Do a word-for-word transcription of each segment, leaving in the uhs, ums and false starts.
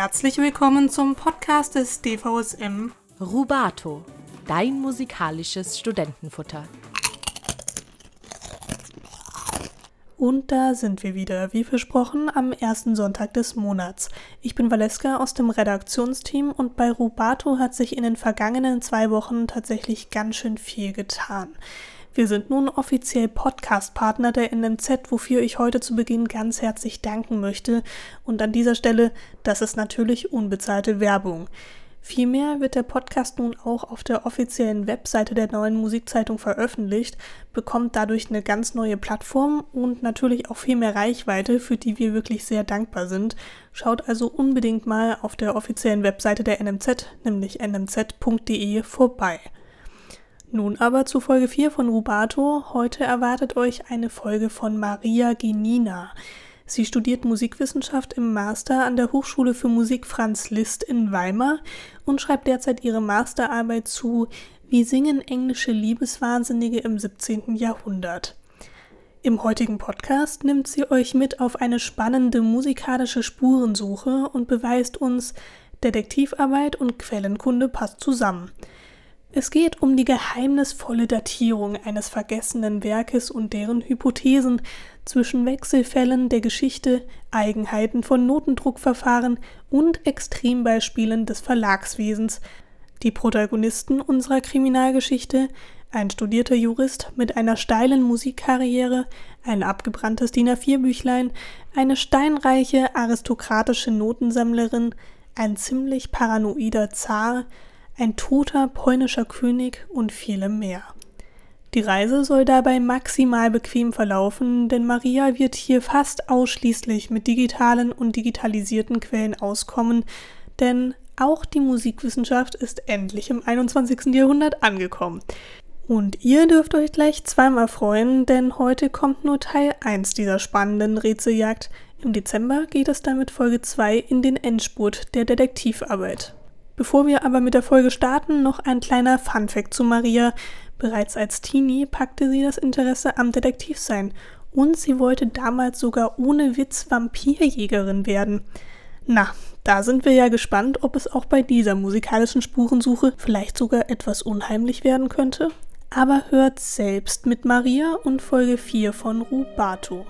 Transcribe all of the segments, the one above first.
Herzlich willkommen zum Podcast des D V S M Rubato, dein musikalisches Studentenfutter. Und da sind wir wieder, wie versprochen, am ersten Sonntag des Monats. Ich bin Valeska aus dem Redaktionsteam und bei Rubato hat sich in den vergangenen zwei Wochen tatsächlich ganz schön viel getan. Wir sind nun offiziell Podcast-Partner der N M Z, wofür ich heute zu Beginn ganz herzlich danken möchte. Und an dieser Stelle, das ist natürlich unbezahlte Werbung. Vielmehr wird der Podcast nun auch auf der offiziellen Webseite der Neuen Musikzeitung veröffentlicht, bekommt dadurch eine ganz neue Plattform und natürlich auch viel mehr Reichweite, für die wir wirklich sehr dankbar sind. Schaut also unbedingt mal auf der offiziellen Webseite der N M Z, nämlich n m z punkt d e, vorbei. Nun aber zu Folge vier von Rubato. Heute erwartet euch eine Folge von Maria Giannina. Sie studiert Musikwissenschaft im Master an der Hochschule für Musik Franz Liszt in Weimar und schreibt derzeit ihre Masterarbeit zu Wie singen englische Liebeswahnsinnige im siebzehnten Jahrhundert. Im heutigen Podcast nimmt sie euch mit auf eine spannende musikalische Spurensuche und beweist uns, Detektivarbeit und Quellenkunde passt zusammen. Es geht um die geheimnisvolle Datierung eines vergessenen Werkes und deren Hypothesen zwischen Wechselfällen der Geschichte, Eigenheiten von Notendruckverfahren und Extrembeispielen des Verlagswesens. Die Protagonisten unserer Kriminalgeschichte, ein studierter Jurist mit einer steilen Musikkarriere, ein abgebranntes D I N A vier Büchlein, eine steinreiche aristokratische Notensammlerin, ein ziemlich paranoider Zar, ein toter polnischer König und viele mehr. Die Reise soll dabei maximal bequem verlaufen, denn Maria wird hier fast ausschließlich mit digitalen und digitalisierten Quellen auskommen, denn auch die Musikwissenschaft ist endlich im einundzwanzigsten Jahrhundert angekommen. Und ihr dürft euch gleich zweimal freuen, denn heute kommt nur Teil eins dieser spannenden Rätseljagd. Im Dezember geht es dann mit Folge zwei in den Endspurt der Detektivarbeit. Bevor wir aber mit der Folge starten, noch ein kleiner Funfact zu Maria. Bereits als Teenie packte sie das Interesse am Detektivsein und sie wollte damals sogar ohne Witz Vampirjägerin werden. Na, da sind wir ja gespannt, ob es auch bei dieser musikalischen Spurensuche vielleicht sogar etwas unheimlich werden könnte. Aber hört selbst mit Maria und Folge vier von Rubato.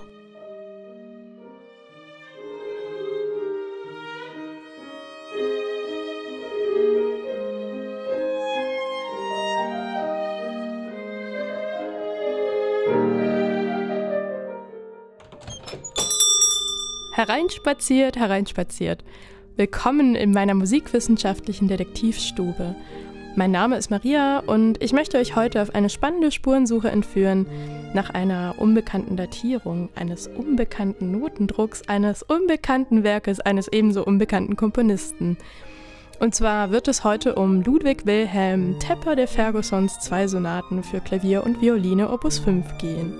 Hereinspaziert, hereinspaziert. Willkommen in meiner musikwissenschaftlichen Detektivstube. Mein Name ist Maria und ich möchte euch heute auf eine spannende Spurensuche entführen nach einer unbekannten Datierung, eines unbekannten Notendrucks, eines unbekannten Werkes, eines ebenso unbekannten Komponisten. Und zwar wird es heute um Ludwig Wilhelm Tepper de Fergusons zwei Sonaten für Klavier und Violine Opus fünf gehen.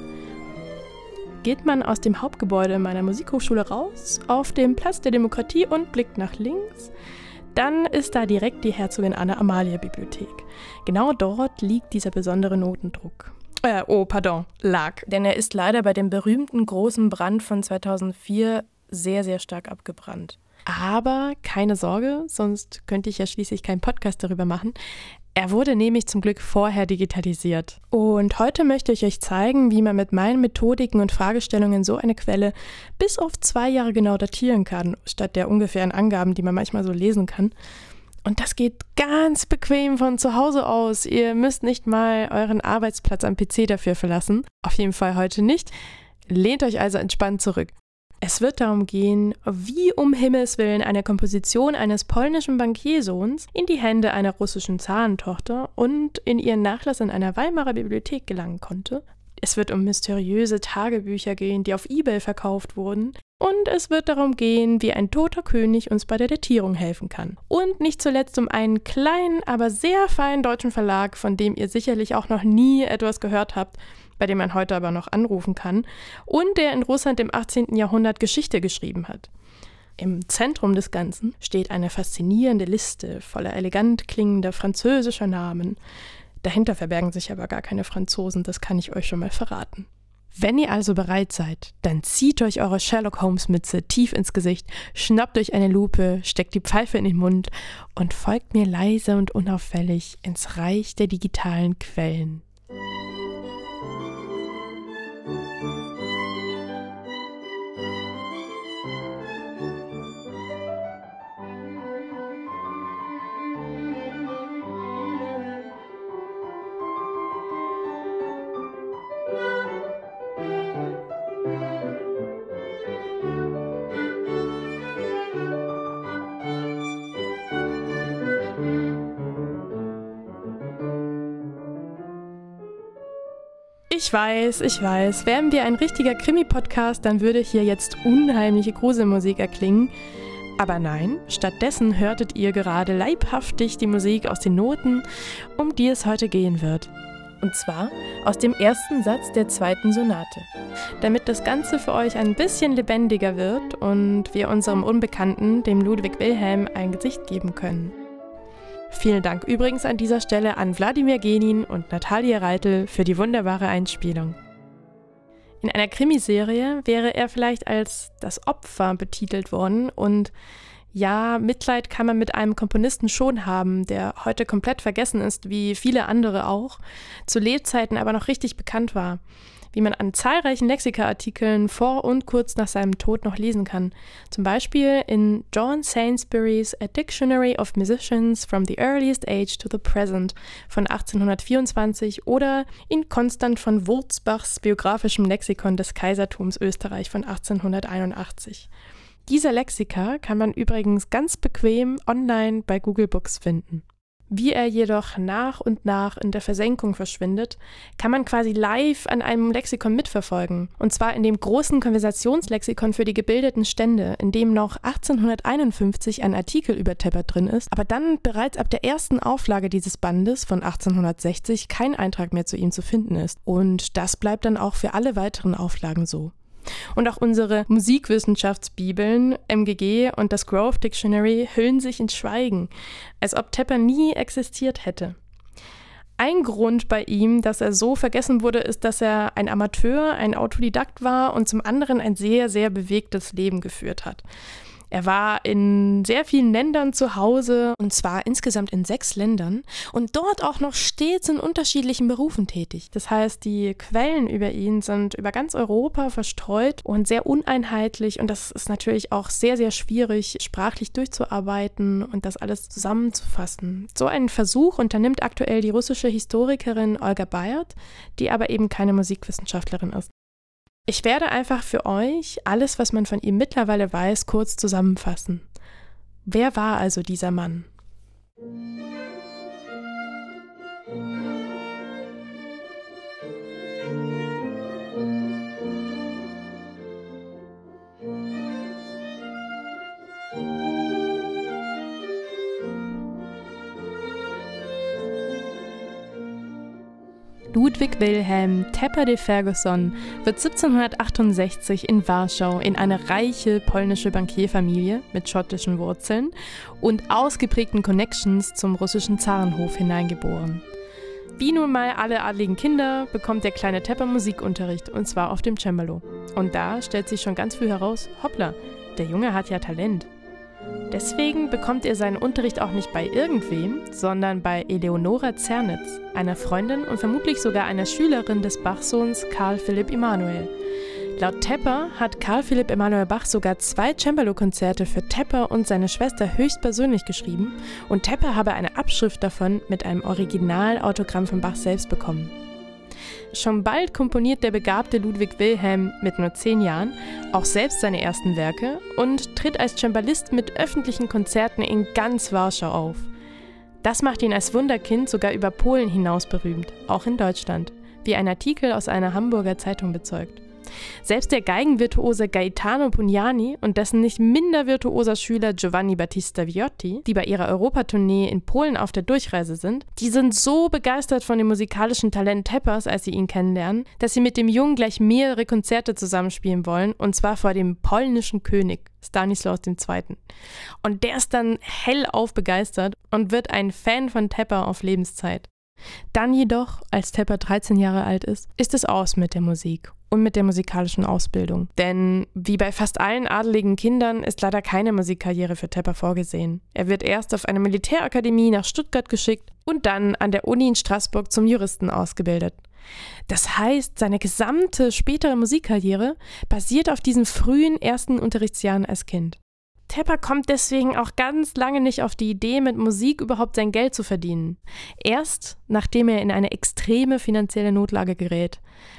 Geht man aus dem Hauptgebäude meiner Musikhochschule raus, auf dem Platz der Demokratie und blickt nach links, dann ist da direkt die Herzogin Anna-Amalia-Bibliothek. Genau dort liegt dieser besondere Notendruck. Äh, oh, pardon, lag. Denn er ist leider bei dem berühmten großen Brand von zweitausendvier sehr, sehr stark abgebrannt. Aber keine Sorge, sonst könnte ich ja schließlich keinen Podcast darüber machen. Er wurde nämlich zum Glück vorher digitalisiert. Und heute möchte ich euch zeigen, wie man mit meinen Methodiken und Fragestellungen so eine Quelle bis auf zwei Jahre genau datieren kann, statt der ungefähren Angaben, die man manchmal so lesen kann. Und das geht ganz bequem von zu Hause aus. Ihr müsst nicht mal euren Arbeitsplatz am P C dafür verlassen. Auf jeden Fall heute nicht. Lehnt euch also entspannt zurück. Es wird darum gehen, wie um Himmels Willen eine Komposition eines polnischen Bankiersohns in die Hände einer russischen Zarentochter und in ihren Nachlass in einer Weimarer Bibliothek gelangen konnte. Es wird um mysteriöse Tagebücher gehen, die auf eBay verkauft wurden. Und es wird darum gehen, wie ein toter König uns bei der Datierung helfen kann. Und nicht zuletzt um einen kleinen, aber sehr feinen deutschen Verlag, von dem ihr sicherlich auch noch nie etwas gehört habt, bei dem man heute aber noch anrufen kann, und der in Russland im achtzehnten Jahrhundert Geschichte geschrieben hat. Im Zentrum des Ganzen steht eine faszinierende Liste voller elegant klingender französischer Namen. Dahinter verbergen sich aber gar keine Franzosen, das kann ich euch schon mal verraten. Wenn ihr also bereit seid, dann zieht euch eure Sherlock-Holmes-Mütze tief ins Gesicht, schnappt euch eine Lupe, steckt die Pfeife in den Mund und folgt mir leise und unauffällig ins Reich der digitalen Quellen. Ich weiß, ich weiß, wären wir ein richtiger Krimi-Podcast, dann würde hier jetzt unheimliche Gruselmusik erklingen. Aber nein, stattdessen hörtet ihr gerade leibhaftig die Musik aus den Noten, um die es heute gehen wird. Und zwar aus dem ersten Satz der zweiten Sonate. Damit das Ganze für euch ein bisschen lebendiger wird und wir unserem Unbekannten, dem Ludwig Wilhelm, ein Gesicht geben können. Vielen Dank übrigens an dieser Stelle an Wladimir Genin und Natalia Reitel für die wunderbare Einspielung. In einer Krimiserie wäre er vielleicht als das Opfer betitelt worden und ja, Mitleid kann man mit einem Komponisten schon haben, der heute komplett vergessen ist, wie viele andere auch, zu Lebzeiten aber noch richtig bekannt war, wie man an zahlreichen Lexika-Artikeln vor und kurz nach seinem Tod noch lesen kann. Zum Beispiel in John Sainsbury's A Dictionary of Musicians from the Earliest Age to the Present von achtzehnhundertvierundzwanzig oder in Constant von Wurzbachs biografischem Lexikon des Kaisertums Österreich von achtzehnhunderteinundachtzig. Diese Lexika kann man übrigens ganz bequem online bei Google Books finden. Wie er jedoch nach und nach in der Versenkung verschwindet, kann man quasi live an einem Lexikon mitverfolgen. Und zwar in dem großen Konversationslexikon für die gebildeten Stände, in dem noch achtzehnhunderteinundfünfzig ein Artikel über Tepper drin ist, aber dann bereits ab der ersten Auflage dieses Bandes von achtzehnhundertsechzig kein Eintrag mehr zu ihm zu finden ist. Und das bleibt dann auch für alle weiteren Auflagen so. Und auch unsere Musikwissenschaftsbibeln, M G G und das Grove Dictionary hüllen sich in Schweigen, als ob Tepper nie existiert hätte. Ein Grund bei ihm, dass er so vergessen wurde, ist, dass er ein Amateur, ein Autodidakt war und zum anderen ein sehr, sehr bewegtes Leben geführt hat. Er war in sehr vielen Ländern zu Hause, und zwar insgesamt in sechs Ländern, und dort auch noch stets in unterschiedlichen Berufen tätig. Das heißt, die Quellen über ihn sind über ganz Europa verstreut und sehr uneinheitlich, und das ist natürlich auch sehr, sehr schwierig, sprachlich durchzuarbeiten und das alles zusammenzufassen. So einen Versuch unternimmt aktuell die russische Historikerin Olga Bayard, die aber eben keine Musikwissenschaftlerin ist. Ich werde einfach für euch alles, was man von ihm mittlerweile weiß, kurz zusammenfassen. Wer war also dieser Mann? Ludwig Wilhelm Tepper de Ferguson wird siebzehnhundertachtundsechzig in Warschau in eine reiche polnische Bankierfamilie mit schottischen Wurzeln und ausgeprägten Connections zum russischen Zarenhof hineingeboren. Wie nun mal alle adligen Kinder bekommt der kleine Tepper Musikunterricht, und zwar auf dem Cembalo. Und da stellt sich schon ganz früh heraus, hoppla, der Junge hat ja Talent. Deswegen bekommt er seinen Unterricht auch nicht bei irgendwem, sondern bei Eleonora Zernitz, einer Freundin und vermutlich sogar einer Schülerin des Bach-Sohns Karl Philipp Emanuel. Laut Tepper hat Karl Philipp Emanuel Bach sogar zwei Cembalo-Konzerte für Tepper und seine Schwester höchstpersönlich geschrieben, und Tepper habe eine Abschrift davon mit einem Originalautogramm von Bach selbst bekommen. Schon bald komponiert der begabte Ludwig Wilhelm mit nur zehn Jahren auch selbst seine ersten Werke und tritt als Cembalist mit öffentlichen Konzerten in ganz Warschau auf. Das macht ihn als Wunderkind sogar über Polen hinaus berühmt, auch in Deutschland, wie ein Artikel aus einer Hamburger Zeitung bezeugt. Selbst der Geigenvirtuose Gaetano Pugnani und dessen nicht minder virtuoser Schüler Giovanni Battista Viotti, die bei ihrer Europatournee in Polen auf der Durchreise sind, die sind so begeistert von dem musikalischen Talent Teppers, als sie ihn kennenlernen, dass sie mit dem Jungen gleich mehrere Konzerte zusammenspielen wollen, und zwar vor dem polnischen König, Stanislaus der Zweite. Und der ist dann hellauf begeistert und wird ein Fan von Tepper auf Lebenszeit. Dann jedoch, als Tepper dreizehn Jahre alt ist, ist es aus mit der Musik. und mit der musikalischen Ausbildung. Denn wie bei fast allen adeligen Kindern ist leider keine Musikkarriere für Tepper vorgesehen. Er wird erst auf eine Militärakademie nach Stuttgart geschickt und dann an der Uni in Straßburg zum Juristen ausgebildet. Das heißt, seine gesamte spätere Musikkarriere basiert auf diesen frühen ersten Unterrichtsjahren als Kind. Tepper kommt deswegen auch ganz lange nicht auf die Idee, mit Musik überhaupt sein Geld zu verdienen. Erst nachdem er in eine extreme finanzielle Notlage gerät.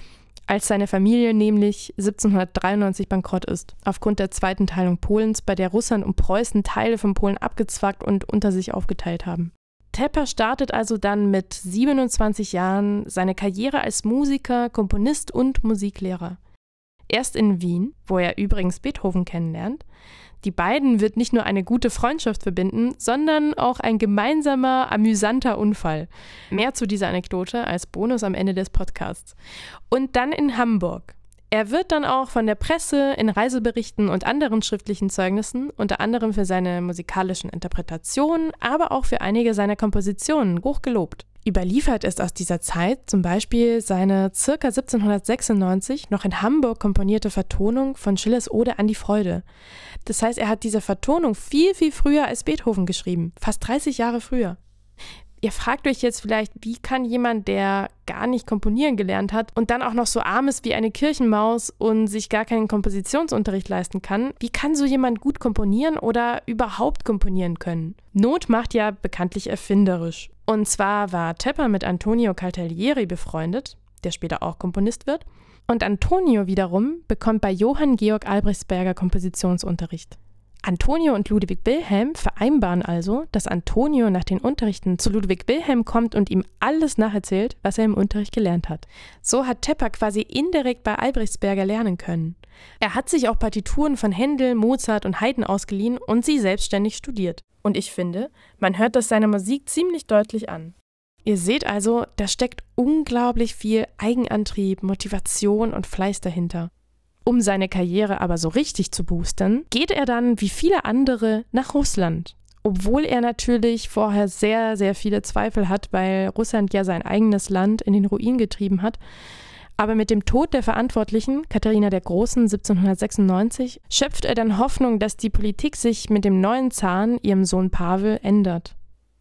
Als seine Familie nämlich siebzehnhundertdreiundneunzig bankrott ist, aufgrund der zweiten Teilung Polens, bei der Russland und Preußen Teile von Polen abgezwackt und unter sich aufgeteilt haben. Tepper startet also dann mit siebenundzwanzig Jahren seine Karriere als Musiker, Komponist und Musiklehrer. Erst in Wien, wo er übrigens Beethoven kennenlernt. Die beiden wird nicht nur eine gute Freundschaft verbinden, sondern auch ein gemeinsamer, amüsanter Unfall. Mehr zu dieser Anekdote als Bonus am Ende des Podcasts. Und dann in Hamburg. Er wird dann auch von der Presse in Reiseberichten und anderen schriftlichen Zeugnissen, unter anderem für seine musikalischen Interpretationen, aber auch für einige seiner Kompositionen, hoch gelobt. Überliefert ist aus dieser Zeit zum Beispiel seine ca. siebzehnhundertsechsundneunzig noch in Hamburg komponierte Vertonung von Schillers Ode an die Freude. Das heißt, er hat diese Vertonung viel, viel früher als Beethoven geschrieben, fast dreißig Jahre früher. Ihr fragt euch jetzt vielleicht, wie kann jemand, der gar nicht komponieren gelernt hat und dann auch noch so arm ist wie eine Kirchenmaus und sich gar keinen Kompositionsunterricht leisten kann, wie kann so jemand gut komponieren oder überhaupt komponieren können? Not macht ja bekanntlich erfinderisch. Und zwar war Tepper mit Antonio Caltagirone befreundet, der später auch Komponist wird. Und Antonio wiederum bekommt bei Johann Georg Albrechtsberger Kompositionsunterricht. Antonio und Ludwig Wilhelm vereinbaren also, dass Antonio nach den Unterrichten zu Ludwig Wilhelm kommt und ihm alles nacherzählt, was er im Unterricht gelernt hat. So hat Tepper quasi indirekt bei Albrechtsberger lernen können. Er hat sich auch Partituren von Händel, Mozart und Haydn ausgeliehen und sie selbstständig studiert. Und ich finde, man hört das seiner Musik ziemlich deutlich an. Ihr seht also, da steckt unglaublich viel Eigenantrieb, Motivation und Fleiß dahinter. Um seine Karriere aber so richtig zu boostern, geht er dann, wie viele andere, nach Russland. Obwohl er natürlich vorher sehr, sehr viele Zweifel hat, weil Russland ja sein eigenes Land in den Ruin getrieben hat. Aber mit dem Tod der Verantwortlichen, Katharina der Großen, siebzehnhundertsechsundneunzig, schöpft er dann Hoffnung, dass die Politik sich mit dem neuen Zaren, ihrem Sohn Pawel, ändert.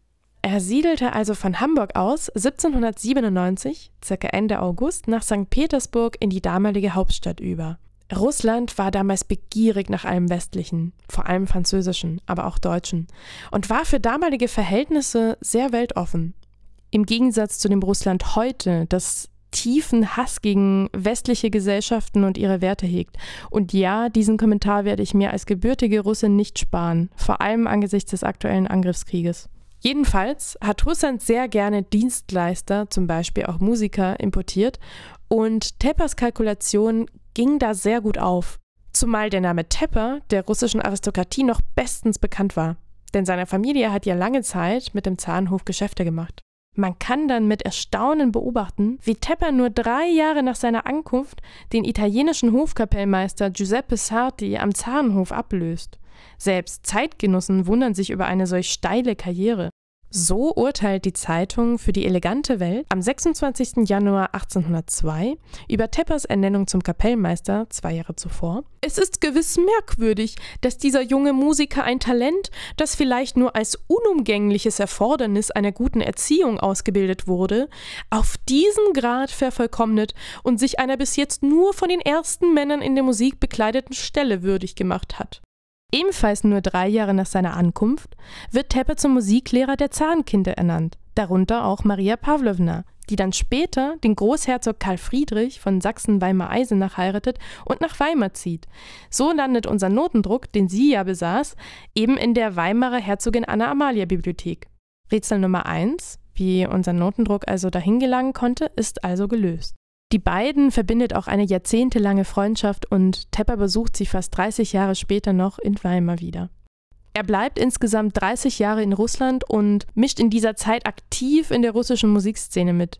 Er siedelte also von Hamburg aus siebzehnhundertsiebenundneunzig, circa Ende August, nach Sankt Petersburg in die damalige Hauptstadt über. Russland war damals begierig nach allem Westlichen, vor allem Französischen, aber auch Deutschen, und war für damalige Verhältnisse sehr weltoffen. Im Gegensatz zu dem Russland heute, das tiefen Hass gegen westliche Gesellschaften und ihre Werte hegt. Und ja, diesen Kommentar werde ich mir als gebürtige Russin nicht sparen, vor allem angesichts des aktuellen Angriffskrieges. Jedenfalls hat Russland sehr gerne Dienstleister, zum Beispiel auch Musiker, importiert, und Teppers Kalkulation ging da sehr gut auf. Zumal der Name Tepper der russischen Aristokratie noch bestens bekannt war, denn seine Familie hat ja lange Zeit mit dem Zarenhof Geschäfte gemacht. Man kann dann mit Erstaunen beobachten, wie Tepper nur drei Jahre nach seiner Ankunft den italienischen Hofkapellmeister Giuseppe Sarti am Zarenhof ablöst. Selbst Zeitgenossen wundern sich über eine solch steile Karriere. So urteilt die Zeitung Für die elegante Welt am sechsundzwanzigsten Januar achtzehnhundertzwei über Teppers Ernennung zum Kapellmeister zwei Jahre zuvor. Es ist gewiss merkwürdig, dass dieser junge Musiker ein Talent, das vielleicht nur als unumgängliches Erfordernis einer guten Erziehung ausgebildet wurde, auf diesen Grad vervollkommnet und sich einer bis jetzt nur von den ersten Männern in der Musik bekleideten Stelle würdig gemacht hat. Ebenfalls nur drei Jahre nach seiner Ankunft wird Tepper zum Musiklehrer der Zarenkinder ernannt, darunter auch Maria Pawlowna, die dann später den Großherzog Karl Friedrich von Sachsen-Weimar-Eisenach heiratet und nach Weimar zieht. So landet unser Notendruck, den sie ja besaß, eben in der Weimarer Herzogin Anna-Amalia-Bibliothek. Rätsel Nummer eins, wie unser Notendruck also dahin gelangen konnte, ist also gelöst. Die beiden verbindet auch eine jahrzehntelange Freundschaft und Tepper besucht sie fast dreißig Jahre später noch in Weimar wieder. Er bleibt insgesamt dreißig Jahre in Russland und mischt in dieser Zeit aktiv in der russischen Musikszene mit.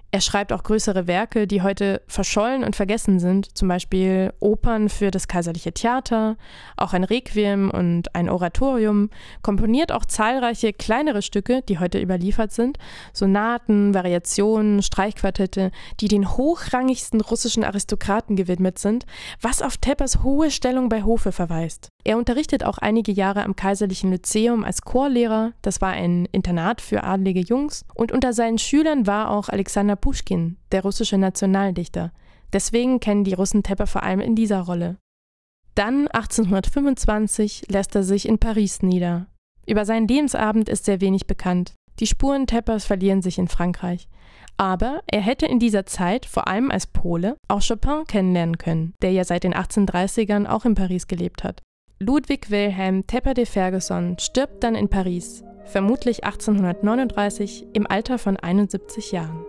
Er schreibt auch größere Werke, die heute verschollen und vergessen sind, zum Beispiel Opern für das Kaiserliche Theater, auch ein Requiem und ein Oratorium, komponiert auch zahlreiche kleinere Stücke, die heute überliefert sind, Sonaten, Variationen, Streichquartette, die den hochrangigsten russischen Aristokraten gewidmet sind, was auf Teppers hohe Stellung bei Hofe verweist. Er unterrichtet auch einige Jahre am Kaiserlichen Lyzeum als Chorlehrer, das war ein Internat für adlige Jungs, und unter seinen Schülern war auch Alexander Puschkin, der russische Nationaldichter. Deswegen kennen die Russen Tepper vor allem in dieser Rolle. Dann achtzehnhundertfünfundzwanzig lässt er sich in Paris nieder. Über seinen Lebensabend ist sehr wenig bekannt. Die Spuren Teppers verlieren sich in Frankreich. Aber er hätte in dieser Zeit, vor allem als Pole, auch Chopin kennenlernen können, der ja seit den achtzehnhundertdreißigern auch in Paris gelebt hat. Ludwig Wilhelm Tepper de Ferguson stirbt dann in Paris, vermutlich achtzehnhundertneununddreißig, im Alter von einundsiebzig Jahren.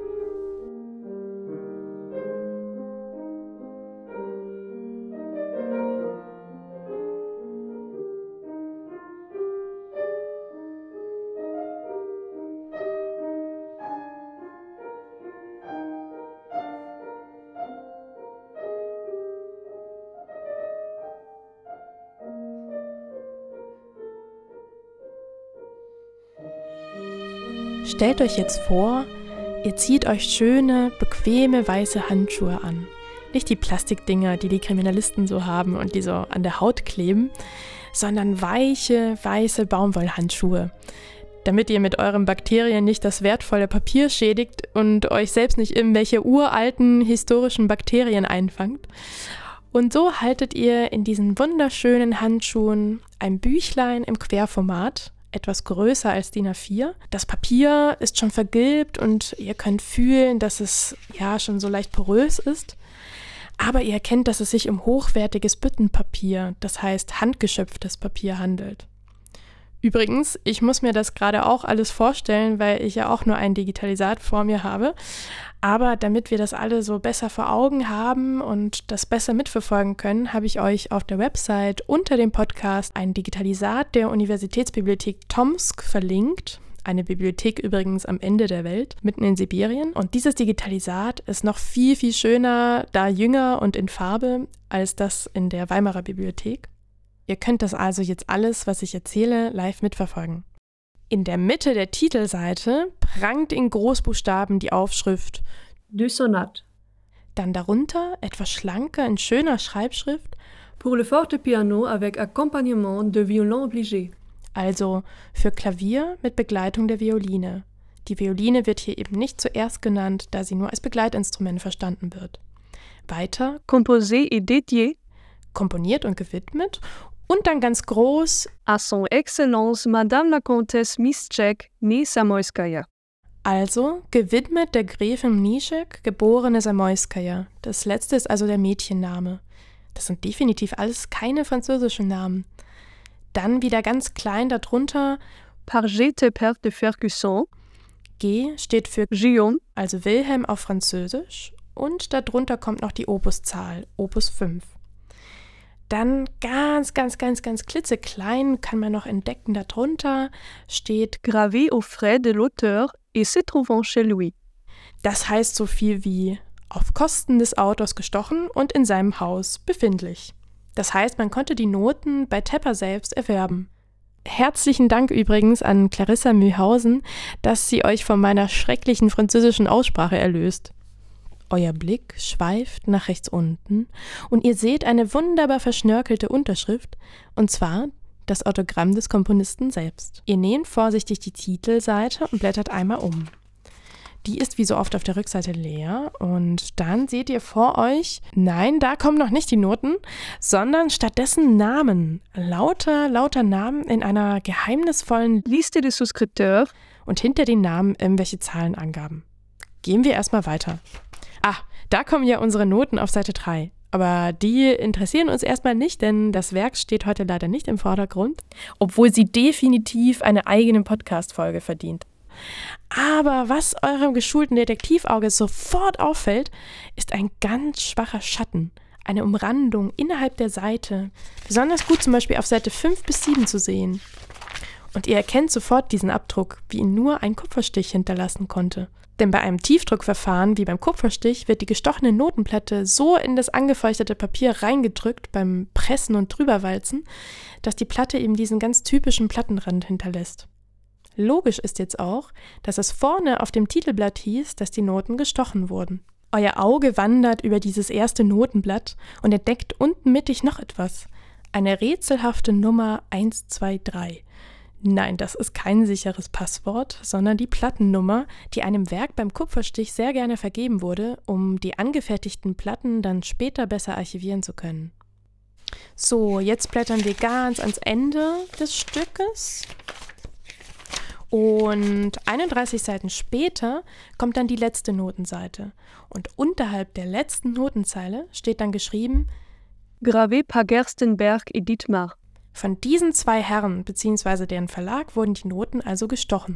Stellt euch jetzt vor, ihr zieht euch schöne, bequeme weiße Handschuhe an. Nicht die Plastikdinger, die die Kriminalisten so haben und die so an der Haut kleben, sondern weiche, weiße Baumwollhandschuhe, damit ihr mit euren Bakterien nicht das wertvolle Papier schädigt und euch selbst nicht irgendwelche uralten historischen Bakterien einfangt. Und so haltet ihr in diesen wunderschönen Handschuhen ein Büchlein im Querformat, etwas größer als D I N A vier. Das Papier ist schon vergilbt und ihr könnt fühlen, dass es ja schon so leicht porös ist. Aber ihr erkennt, dass es sich um hochwertiges Büttenpapier, das heißt handgeschöpftes Papier handelt. Übrigens, ich muss mir das gerade auch alles vorstellen, weil ich ja auch nur ein Digitalisat vor mir habe. Aber damit wir das alle so besser vor Augen haben und das besser mitverfolgen können, habe ich euch auf der Website unter dem Podcast ein Digitalisat der Universitätsbibliothek Tomsk verlinkt. Eine Bibliothek übrigens am Ende der Welt, mitten in Sibirien. Und dieses Digitalisat ist noch viel, viel schöner, da jünger und in Farbe, als das in der Weimarer Bibliothek. Ihr könnt das also jetzt alles, was ich erzähle, live mitverfolgen. In der Mitte der Titelseite prangt in Großbuchstaben die Aufschrift Du Sonate. Dann darunter, etwas schlanker in schöner Schreibschrift, Pour le forte piano avec accompagnement de violon obligé. Also für Klavier mit Begleitung der Violine. Die Violine wird hier eben nicht zuerst genannt, da sie nur als Begleitinstrument verstanden wird. Weiter, Composé et dédié. Komponiert und gewidmet. Und dann ganz groß, à son Excellence Madame la Comtesse Mniszek, née Zamoyskaja. Also gewidmet der Gräfin Mniszek, geborene Zamoyskaja. Das letzte ist also der Mädchenname. Das sind definitiv alles keine französischen Namen. Dann wieder ganz klein darunter, Par G. Tepper de Ferguson. G steht für Guillaume, also Wilhelm auf Französisch. Und darunter kommt noch die Opuszahl, Opus fünf. Dann ganz, ganz, ganz, ganz klitzeklein kann man noch entdecken, darunter steht gravé au frais de l'auteur et se trouvant chez lui. Das heißt so viel wie auf Kosten des Autors gestochen und in seinem Haus befindlich. Das heißt, man konnte die Noten bei Tepper selbst erwerben. Herzlichen Dank übrigens an Clarissa Mühlhausen, dass sie euch von meiner schrecklichen französischen Aussprache erlöst. Euer Blick schweift nach rechts unten und ihr seht eine wunderbar verschnörkelte Unterschrift, und zwar das Autogramm des Komponisten selbst. Ihr nehmt vorsichtig die Titelseite und blättert einmal um. Die ist wie so oft auf der Rückseite leer und dann seht ihr vor euch, nein, da kommen noch nicht die Noten, sondern stattdessen Namen. Lauter, lauter Namen in einer geheimnisvollen Liste des souscripteurs und hinter den Namen irgendwelche Zahlenangaben. Gehen wir erstmal weiter. Ah, da kommen ja unsere Noten auf Seite drei. Aber die interessieren uns erstmal nicht, denn das Werk steht heute leider nicht im Vordergrund, obwohl sie definitiv eine eigene Podcast-Folge verdient. Aber was eurem geschulten Detektivauge sofort auffällt, ist ein ganz schwacher Schatten, eine Umrandung innerhalb der Seite, besonders gut zum Beispiel auf Seite fünf bis sieben zu sehen. Und ihr erkennt sofort diesen Abdruck, wie ihn nur ein Kupferstich hinterlassen konnte. Denn bei einem Tiefdruckverfahren wie beim Kupferstich wird die gestochene Notenplatte so in das angefeuchtete Papier reingedrückt beim Pressen und Drüberwalzen, dass die Platte eben diesen ganz typischen Plattenrand hinterlässt. Logisch ist jetzt auch, dass es vorne auf dem Titelblatt hieß, dass die Noten gestochen wurden. Euer Auge wandert über dieses erste Notenblatt und entdeckt unten mittig noch etwas. Eine rätselhafte Nummer eins zwei drei. Nein, das ist kein sicheres Passwort, sondern die Plattennummer, die einem Werk beim Kupferstich sehr gerne vergeben wurde, um die angefertigten Platten dann später besser archivieren zu können. So, jetzt blättern wir ganz ans Ende des Stückes. Und einunddreißig Seiten später kommt dann die letzte Notenseite. Und unterhalb der letzten Notenzeile steht dann geschrieben: Gravé par Gerstenberg et Dietmar. Von diesen zwei Herren bzw. deren Verlag wurden die Noten also gestochen.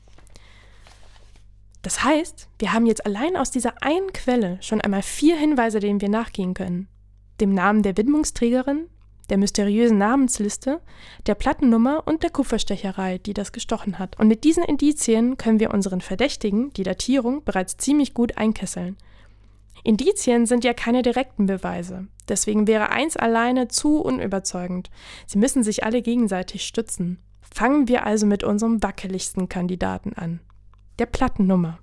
Das heißt, wir haben jetzt allein aus dieser einen Quelle schon einmal vier Hinweise, denen wir nachgehen können. Dem Namen der Widmungsträgerin, der mysteriösen Namensliste, der Plattennummer und der Kupferstecherei, die das gestochen hat. Und mit diesen Indizien können wir unseren Verdächtigen, die Datierung, bereits ziemlich gut einkesseln. Indizien sind ja keine direkten Beweise. Deswegen wäre eins alleine zu unüberzeugend. Sie müssen sich alle gegenseitig stützen. Fangen wir also mit unserem wackeligsten Kandidaten an. Der Plattennummer.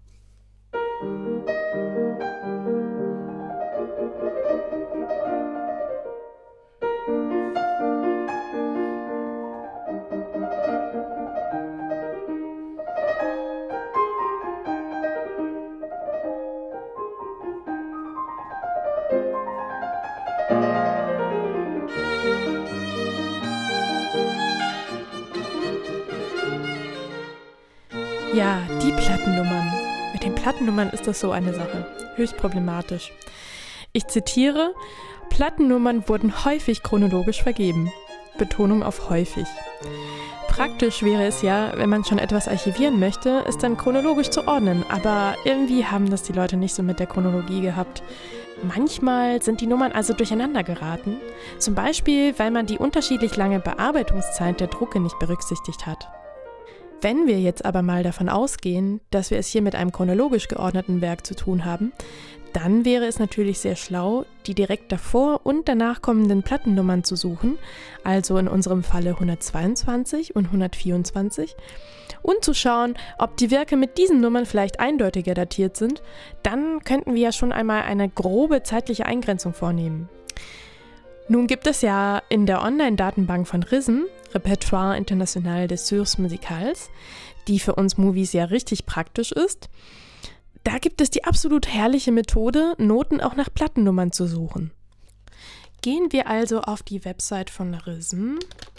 Ja, die Plattennummern. Mit den Plattennummern ist das so eine Sache. Höchst problematisch. Ich zitiere: Plattennummern wurden häufig chronologisch vergeben. Betonung auf häufig. Praktisch wäre es ja, wenn man schon etwas archivieren möchte, es dann chronologisch zu ordnen. Aber irgendwie haben das die Leute nicht so mit der Chronologie gehabt. Manchmal sind die Nummern also durcheinander geraten. Zum Beispiel, weil man die unterschiedlich lange Bearbeitungszeit der Drucke nicht berücksichtigt hat. Wenn wir jetzt aber mal davon ausgehen, dass wir es hier mit einem chronologisch geordneten Werk zu tun haben, dann wäre es natürlich sehr schlau, die direkt davor und danach kommenden Plattennummern zu suchen, also in unserem Falle hundertzweiundzwanzig und hundertvierundzwanzig, und zu schauen, ob die Werke mit diesen Nummern vielleicht eindeutiger datiert sind. Dann könnten wir ja schon einmal eine grobe zeitliche Eingrenzung vornehmen. Nun gibt es ja in der Online-Datenbank von R I S M, Répertoire International des Sources Musicales, die für uns Movies ja richtig praktisch ist. Da gibt es die absolut herrliche Methode, Noten auch nach Plattennummern zu suchen. Gehen wir also auf die Website von R I S M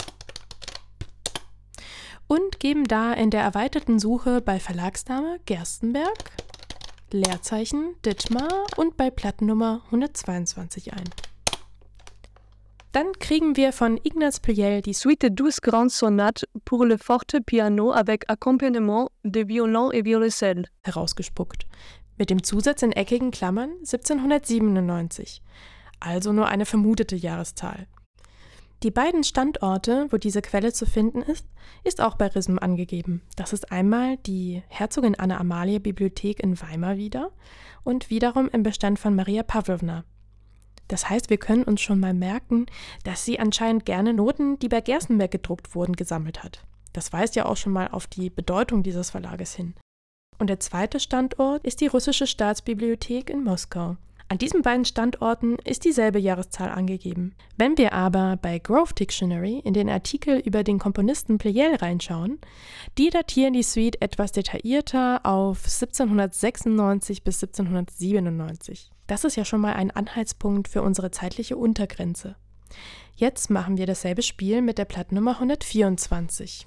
und geben da in der erweiterten Suche bei Verlagsname Gerstenberg, Leerzeichen Dietmar und bei Plattennummer hundertzweiundzwanzig ein. Dann kriegen wir von Ignaz Pleyel die Suite douze grandes sonates pour le forte piano avec accompagnement de violon et violoncelle herausgespuckt, mit dem Zusatz in eckigen Klammern siebzehnhundertsiebenundneunzig, also nur eine vermutete Jahreszahl. Die beiden Standorte, wo diese Quelle zu finden ist, ist auch bei R I S M angegeben. Das ist einmal die Herzogin Anna-Amalia-Bibliothek in Weimar wieder und wiederum im Bestand von Maria Pawlowna. Das heißt, wir können uns schon mal merken, dass sie anscheinend gerne Noten, die bei Gerstenberg gedruckt wurden, gesammelt hat. Das weist ja auch schon mal auf die Bedeutung dieses Verlages hin. Und der zweite Standort ist die Russische Staatsbibliothek in Moskau. An diesen beiden Standorten ist dieselbe Jahreszahl angegeben. Wenn wir aber bei Grove Dictionary in den Artikel über den Komponisten Pleyel reinschauen, die datieren die Suite etwas detaillierter auf siebzehnhundertsechsundneunzig bis siebzehnhundertsiebenundneunzig. Das ist ja schon mal ein Anhaltspunkt für unsere zeitliche Untergrenze. Jetzt machen wir dasselbe Spiel mit der Plattennummer hundertvierundzwanzig.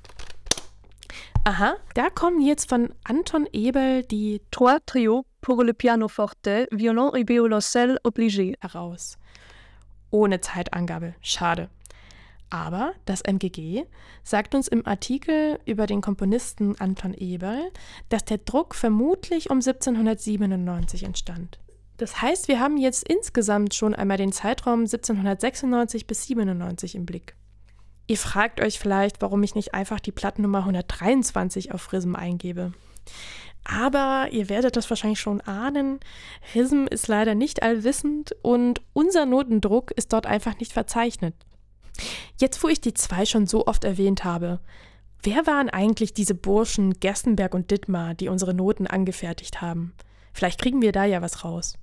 Aha, da kommen jetzt von Anton Eberl die Trois trios pour le pianoforte, violon et violoncelle obligé heraus. Ohne Zeitangabe, schade. Aber das M G G sagt uns im Artikel über den Komponisten Anton Eberl, dass der Druck vermutlich um siebzehnhundertsiebenundneunzig entstand. Das heißt, wir haben jetzt insgesamt schon einmal den Zeitraum siebzehnhundertsechsundneunzig bis siebenundneunzig im Blick. Ihr fragt euch vielleicht, warum ich nicht einfach die Plattennummer hundertdreiundzwanzig auf R I S M eingebe. Aber ihr werdet das wahrscheinlich schon ahnen, R I S M ist leider nicht allwissend und unser Notendruck ist dort einfach nicht verzeichnet. Jetzt, wo ich die zwei schon so oft erwähnt habe, wer waren eigentlich diese Burschen Gerstenberg und Dittmar, die unsere Noten angefertigt haben? Vielleicht kriegen wir da ja was raus.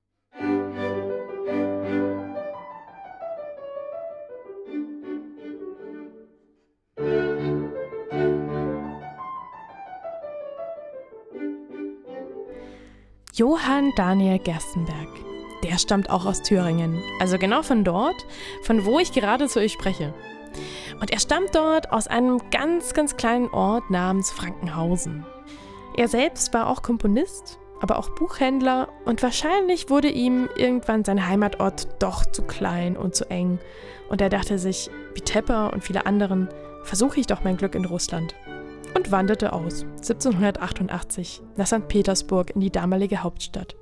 Johann Daniel Gerstenberg, der stammt auch aus Thüringen, also genau von dort, von wo ich gerade zu euch spreche. Und er stammt dort aus einem ganz, ganz kleinen Ort namens Frankenhausen. Er selbst war auch Komponist, aber auch Buchhändler und wahrscheinlich wurde ihm irgendwann sein Heimatort doch zu klein und zu eng. Und er dachte sich, wie Tepper und viele anderen, versuche ich doch mein Glück in Russland. Und wanderte aus, siebzehnhundertachtundachtzig, nach Sankt Petersburg in die damalige Hauptstadt.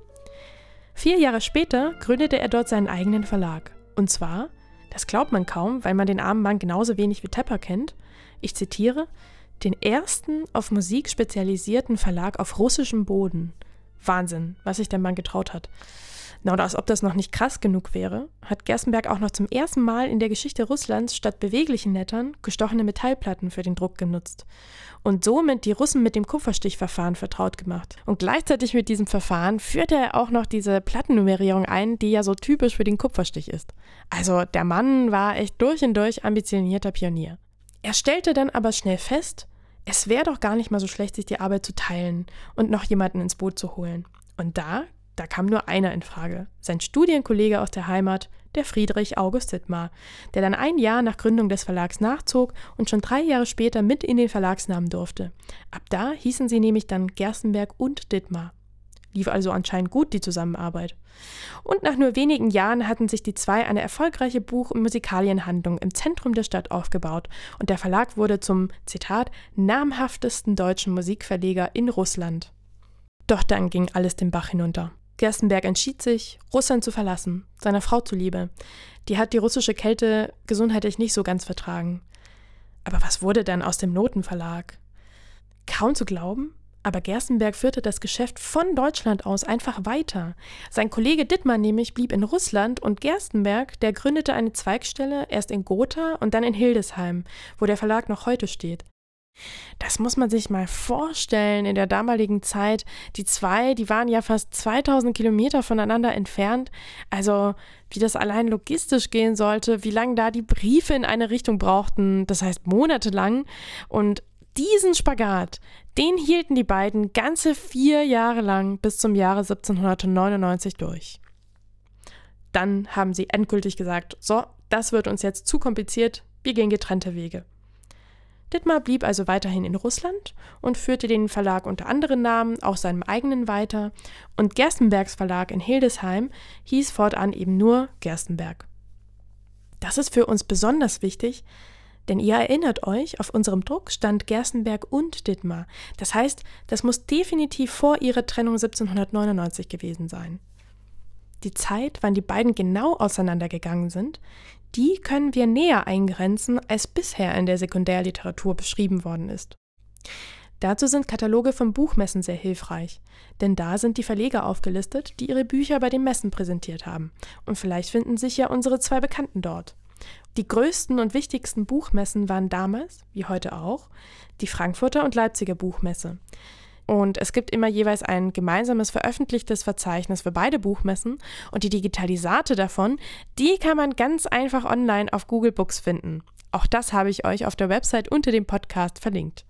Vier Jahre später gründete er dort seinen eigenen Verlag. Und zwar, das glaubt man kaum, weil man den armen Mann genauso wenig wie Tepper kennt, ich zitiere, den ersten auf Musik spezialisierten Verlag auf russischem Boden. Wahnsinn, was sich der Mann getraut hat. Na, und als ob das noch nicht krass genug wäre, hat Gerstenberg auch noch zum ersten Mal in der Geschichte Russlands statt beweglichen Lettern gestochene Metallplatten für den Druck genutzt und somit die Russen mit dem Kupferstichverfahren vertraut gemacht. Und gleichzeitig mit diesem Verfahren führte er auch noch diese Plattennummerierung ein, die ja so typisch für den Kupferstich ist. Also der Mann war echt durch und durch ambitionierter Pionier. Er stellte dann aber schnell fest, es wäre doch gar nicht mal so schlecht, sich die Arbeit zu teilen und noch jemanden ins Boot zu holen. Und da Da kam nur einer in Frage, sein Studienkollege aus der Heimat, der Friedrich August Dittmar, der dann ein Jahr nach Gründung des Verlags nachzog und schon drei Jahre später mit in den Verlagsnamen durfte. Ab da hießen sie nämlich dann Gerstenberg und Dittmar. Lief also anscheinend gut, die Zusammenarbeit. Und nach nur wenigen Jahren hatten sich die zwei eine erfolgreiche Buch- und Musikalienhandlung im Zentrum der Stadt aufgebaut und der Verlag wurde zum, Zitat, namhaftesten deutschen Musikverleger in Russland. Doch dann ging alles den Bach hinunter. Gerstenberg entschied sich, Russland zu verlassen, seiner Frau zuliebe. Die hat die russische Kälte gesundheitlich nicht so ganz vertragen. Aber was wurde dann aus dem Notenverlag? Kaum zu glauben, aber Gerstenberg führte das Geschäft von Deutschland aus einfach weiter. Sein Kollege Dittmar nämlich blieb in Russland und Gerstenberg, der gründete eine Zweigstelle erst in Gotha und dann in Hildesheim, wo der Verlag noch heute steht. Das muss man sich mal vorstellen in der damaligen Zeit. Die zwei, die waren ja fast zweitausend Kilometer voneinander entfernt. Also wie das allein logistisch gehen sollte, wie lange da die Briefe in eine Richtung brauchten, das heißt monatelang. Und diesen Spagat, den hielten die beiden ganze vier Jahre lang bis zum Jahre siebzehnhundertneunundneunzig durch. Dann haben sie endgültig gesagt, so, das wird uns jetzt zu kompliziert, wir gehen getrennte Wege. Dittmar blieb also weiterhin in Russland und führte den Verlag unter anderen Namen, auch seinem eigenen weiter, und Gerstenbergs Verlag in Hildesheim hieß fortan eben nur Gerstenberg. Das ist für uns besonders wichtig, denn ihr erinnert euch, auf unserem Druck stand Gerstenberg und Dittmar. Das heißt, das muss definitiv vor ihrer Trennung siebzehnhundertneunundneunzig gewesen sein. Die Zeit, wann die beiden genau auseinandergegangen sind, die können wir näher eingrenzen, als bisher in der Sekundärliteratur beschrieben worden ist. Dazu sind Kataloge von Buchmessen sehr hilfreich, denn da sind die Verleger aufgelistet, die ihre Bücher bei den Messen präsentiert haben. Und vielleicht finden sich ja unsere zwei Bekannten dort. Die größten und wichtigsten Buchmessen waren damals, wie heute auch, die Frankfurter und Leipziger Buchmesse. Und es gibt immer jeweils ein gemeinsames veröffentlichtes Verzeichnis für beide Buchmessen und die Digitalisate davon, die kann man ganz einfach online auf Google Books finden. Auch das habe ich euch auf der Website unter dem Podcast verlinkt.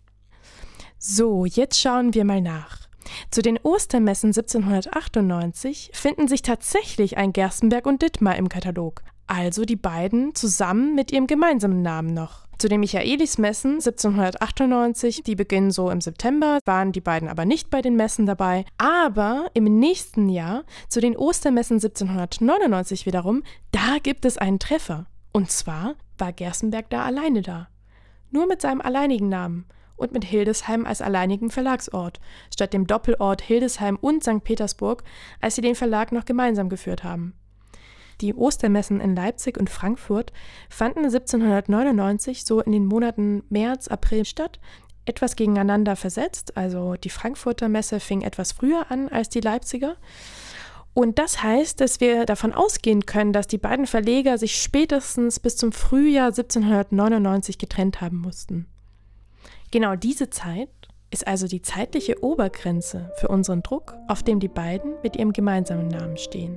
So, jetzt schauen wir mal nach. Zu den Ostermessen siebzehnhundertachtundneunzig finden sich tatsächlich ein Gerstenberg und Dittmar im Katalog, also die beiden zusammen mit ihrem gemeinsamen Namen noch. Zu den Michaelismessen siebzehnhundertachtundneunzig, die beginnen so im September, waren die beiden aber nicht bei den Messen dabei. Aber im nächsten Jahr, zu den Ostermessen siebzehnhundertneunundneunzig wiederum, da gibt es einen Treffer. Und zwar war Gerstenberg da alleine da. Nur mit seinem alleinigen Namen und mit Hildesheim als alleinigem Verlagsort, statt dem Doppelort Hildesheim und Sankt Petersburg, als sie den Verlag noch gemeinsam geführt haben. Die Ostermessen in Leipzig und Frankfurt fanden siebzehnhundertneunundneunzig so in den Monaten März, April statt. etwas gegeneinander versetzt. Also die Frankfurter Messe fing etwas früher an als die Leipziger. Und das heißt, dass wir davon ausgehen können, dass die beiden Verleger sich spätestens bis zum Frühjahr siebzehnhundertneunundneunzig getrennt haben mussten. Genau diese Zeit ist also die zeitliche Obergrenze für unseren Druck, auf dem die beiden mit ihrem gemeinsamen Namen stehen.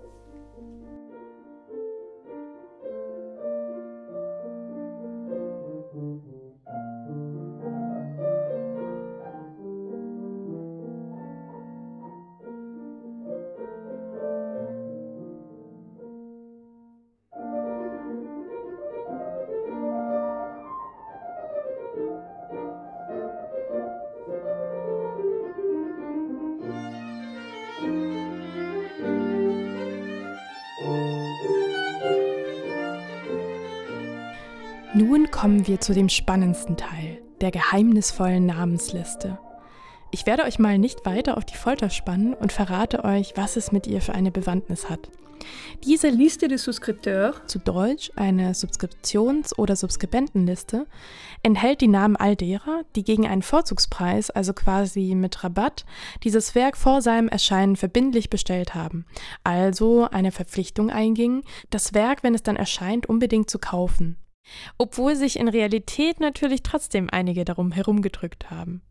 Nun kommen wir zu dem spannendsten Teil, der geheimnisvollen Namensliste. Ich werde euch mal nicht weiter auf die Folter spannen und verrate euch, was es mit ihr für eine Bewandtnis hat. Diese Liste des Souscripteurs, zu Deutsch eine Subskriptions- oder Subskribentenliste, enthält die Namen all derer, die gegen einen Vorzugspreis, also quasi mit Rabatt, dieses Werk vor seinem Erscheinen verbindlich bestellt haben, also eine Verpflichtung eingingen, das Werk, wenn es dann erscheint, unbedingt zu kaufen. Obwohl sich in Realität natürlich trotzdem einige darum herumgedrückt haben.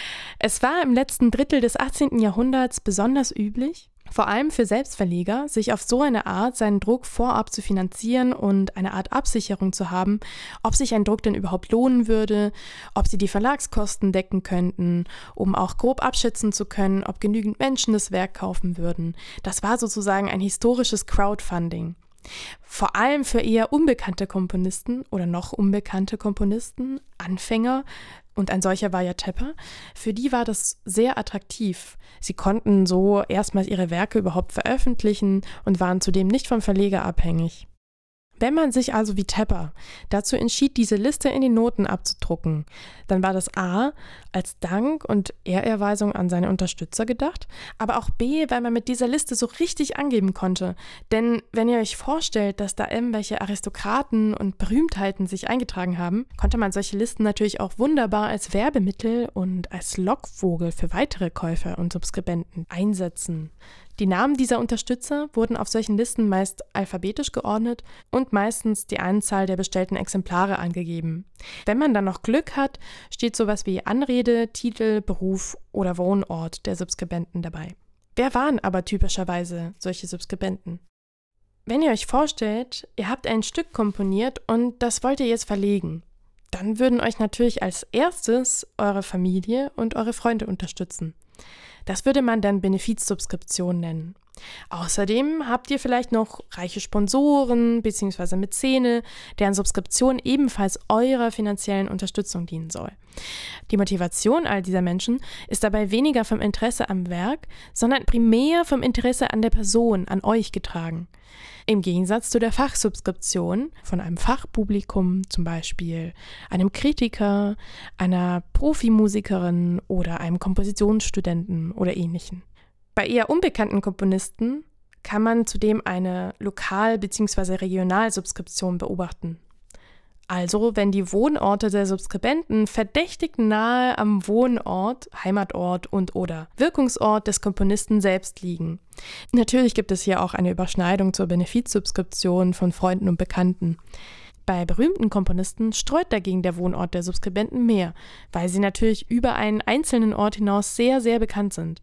Es war im letzten Drittel des achtzehnten Jahrhunderts besonders üblich, vor allem für Selbstverleger, sich auf so eine Art seinen Druck vorab zu finanzieren und eine Art Absicherung zu haben, ob sich ein Druck denn überhaupt lohnen würde, ob sie die Verlagskosten decken könnten, um auch grob abschätzen zu können, ob genügend Menschen das Werk kaufen würden. Das war sozusagen ein historisches Crowdfunding. Vor allem für eher unbekannte Komponisten oder noch unbekannte Komponisten, Anfänger, und ein solcher war ja Tepper, für die war das sehr attraktiv. Sie konnten so erstmals ihre Werke überhaupt veröffentlichen und waren zudem nicht vom Verleger abhängig. Wenn man sich also wie Tepper dazu entschied, diese Liste in den Noten abzudrucken, dann war das A als Dank und Ehrerweisung an seine Unterstützer gedacht, aber auch B, weil man mit dieser Liste so richtig angeben konnte. Denn wenn ihr euch vorstellt, dass da irgendwelche Aristokraten und Berühmtheiten sich eingetragen haben, konnte man solche Listen natürlich auch wunderbar als Werbemittel und als Lockvogel für weitere Käufer und Subskribenten einsetzen. Die Namen dieser Unterstützer wurden auf solchen Listen meist alphabetisch geordnet und meistens die Anzahl der bestellten Exemplare angegeben. Wenn man dann noch Glück hat, steht sowas wie Anrede, Titel, Beruf oder Wohnort der Subskribenten dabei. Wer waren aber typischerweise solche Subskribenten? Wenn ihr euch vorstellt, ihr habt ein Stück komponiert und das wollt ihr jetzt verlegen, dann würden euch natürlich als erstes eure Familie und eure Freunde unterstützen. Das würde man dann Benefizsubskription nennen. Außerdem habt ihr vielleicht noch reiche Sponsoren bzw. Mäzene, deren Subskription ebenfalls eurer finanziellen Unterstützung dienen soll. Die Motivation all dieser Menschen ist dabei weniger vom Interesse am Werk, sondern primär vom Interesse an der Person, an euch getragen. Im Gegensatz zu der Fachsubskription von einem Fachpublikum, zum Beispiel einem Kritiker, einer Profimusikerin oder einem Kompositionsstudenten oder ähnlichen. Bei eher unbekannten Komponisten kann man zudem eine Lokal- bzw. Regionalsubskription beobachten. Also, wenn die Wohnorte der Subskribenten verdächtig nahe am Wohnort, Heimatort und oder Wirkungsort des Komponisten selbst liegen. Natürlich gibt es hier auch eine Überschneidung zur Benefizsubskription von Freunden und Bekannten. Bei berühmten Komponisten streut dagegen der Wohnort der Subskribenten mehr, weil sie natürlich über einen einzelnen Ort hinaus sehr, sehr bekannt sind.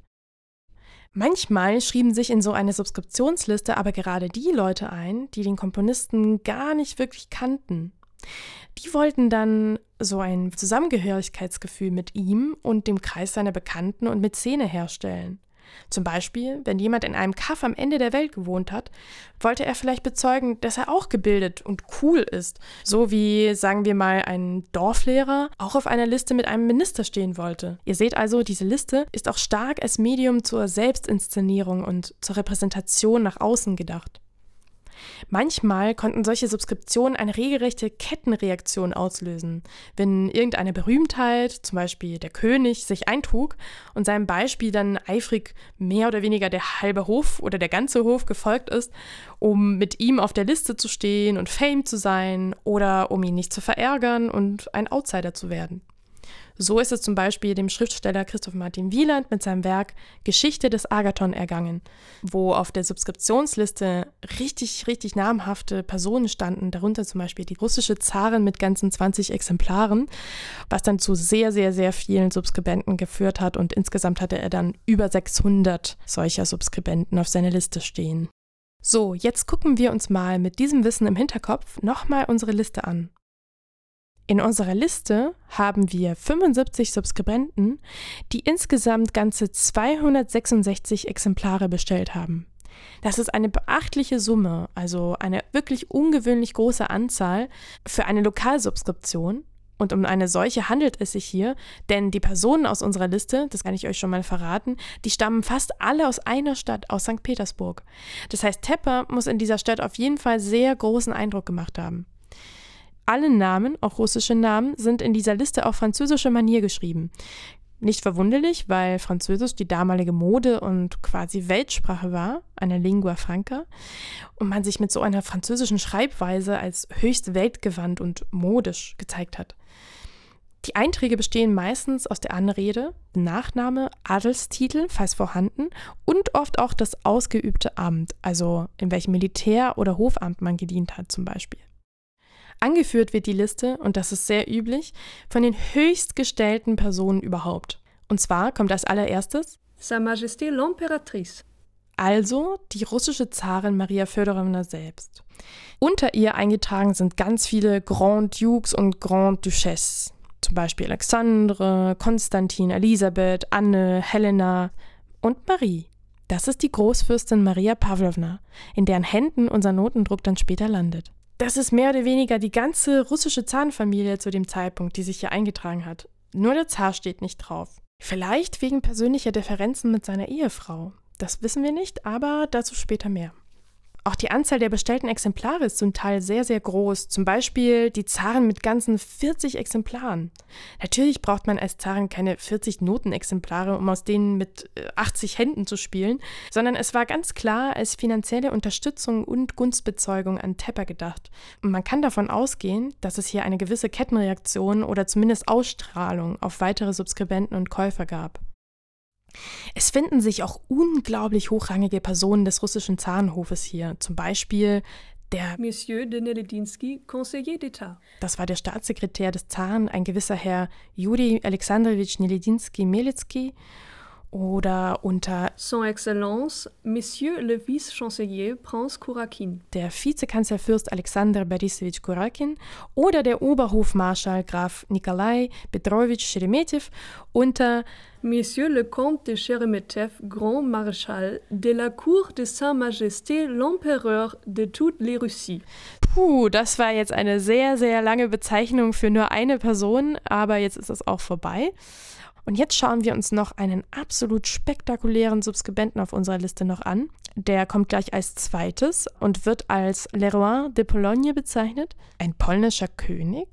Manchmal schrieben sich in so eine Subskriptionsliste aber gerade die Leute ein, die den Komponisten gar nicht wirklich kannten. Die wollten dann so ein Zusammengehörigkeitsgefühl mit ihm und dem Kreis seiner Bekannten und Mäzene herstellen. Zum Beispiel, wenn jemand in einem Kaff am Ende der Welt gewohnt hat, wollte er vielleicht bezeugen, dass er auch gebildet und cool ist. So wie, sagen wir mal, ein Dorflehrer auch auf einer Liste mit einem Minister stehen wollte. Ihr seht also, diese Liste ist auch stark als Medium zur Selbstinszenierung und zur Repräsentation nach außen gedacht. Manchmal konnten solche Subskriptionen eine regelrechte Kettenreaktion auslösen, wenn irgendeine Berühmtheit, zum Beispiel der König, sich eintrug und seinem Beispiel dann eifrig mehr oder weniger der halbe Hof oder der ganze Hof gefolgt ist, um mit ihm auf der Liste zu stehen und Fame zu sein oder um ihn nicht zu verärgern und ein Outsider zu werden. So ist es zum Beispiel dem Schriftsteller Christoph Martin Wieland mit seinem Werk Geschichte des Agathon ergangen, wo auf der Subskriptionsliste richtig, richtig namhafte Personen standen, darunter zum Beispiel die russische Zarin mit ganzen zwanzig Exemplaren, was dann zu sehr, sehr, sehr vielen Subskribenten geführt hat und insgesamt hatte er dann über sechshundert solcher Subskribenten auf seiner Liste stehen. So, jetzt gucken wir uns mal mit diesem Wissen im Hinterkopf nochmal unsere Liste an. In unserer Liste haben wir fünfundsiebzig Subskribenten, die insgesamt ganze zweihundertsechsundsechzig Exemplare bestellt haben. Das ist eine beachtliche Summe, also eine wirklich ungewöhnlich große Anzahl für eine Lokalsubskription. Und um eine solche handelt es sich hier, denn die Personen aus unserer Liste, das kann ich euch schon mal verraten, die stammen fast alle aus einer Stadt, aus Sankt Petersburg. Das heißt, Tepper muss in dieser Stadt auf jeden Fall sehr großen Eindruck gemacht haben. Alle Namen, auch russische Namen, sind in dieser Liste auf französische Manier geschrieben. Nicht verwunderlich, weil Französisch die damalige Mode- und quasi Weltsprache war, eine Lingua franca, und man sich mit so einer französischen Schreibweise als höchst weltgewandt und modisch gezeigt hat. Die Einträge bestehen meistens aus der Anrede, Nachname, Adelstitel, falls vorhanden, und oft auch das ausgeübte Amt, also in welchem Militär- oder Hofamt man gedient hat zum Beispiel. Angeführt wird die Liste, und das ist sehr üblich, von den höchstgestellten Personen überhaupt. Und zwar kommt als allererstes Sa Majesté l'Impératrice. Also die russische Zarin Maria Fjodorowna selbst. Unter ihr eingetragen sind ganz viele Grand Dukes und Grand Duchesses. Zum Beispiel Alexandre, Konstantin, Elisabeth, Anne, Helena und Marie. Das ist die Großfürstin Maria Pawlowna, in deren Händen unser Notendruck dann später landet. Das ist mehr oder weniger die ganze russische Zarenfamilie zu dem Zeitpunkt, die sich hier eingetragen hat. Nur der Zar steht nicht drauf. Vielleicht wegen persönlicher Differenzen mit seiner Ehefrau. Das wissen wir nicht, aber dazu später mehr. Auch die Anzahl der bestellten Exemplare ist zum Teil sehr, sehr groß. Zum Beispiel die Zarin mit ganzen vierzig Exemplaren. Natürlich braucht man als Zarin keine vierzig Notenexemplare, um aus denen mit achtzig Händen zu spielen, sondern es war ganz klar als finanzielle Unterstützung und Gunstbezeugung an Tepper gedacht. Und man kann davon ausgehen, dass es hier eine gewisse Kettenreaktion oder zumindest Ausstrahlung auf weitere Subskribenten und Käufer gab. Es finden sich auch unglaublich hochrangige Personen des russischen Zarenhofes hier, zum Beispiel der Monsieur de Neledinsky, Conseiller d'État. Das war der Staatssekretär des Zaren, ein gewisser Herr Juri Alexandrowitsch Neledinsky-Melitsky, oder unter Son Excellence, Monsieur le Vice-Chancelier Prince Kurakin, der Vizekanzlerfürst Alexander Borisowitsch Kurakin, oder der Oberhofmarschall Graf Nikolai Petrowitsch Scheremetjew unter Monsieur le Comte de Sheremetyev, Grand Maréchal de la Cour de Sa Majesté l'Empereur de toutes les Russies. Puh, das war jetzt eine sehr, sehr lange Bezeichnung für nur eine Person, aber jetzt ist es auch vorbei. Und jetzt schauen wir uns noch einen absolut spektakulären Subskribenten auf unserer Liste noch an. Der kommt gleich als zweites und wird als Le Roi de Pologne bezeichnet, ein polnischer König.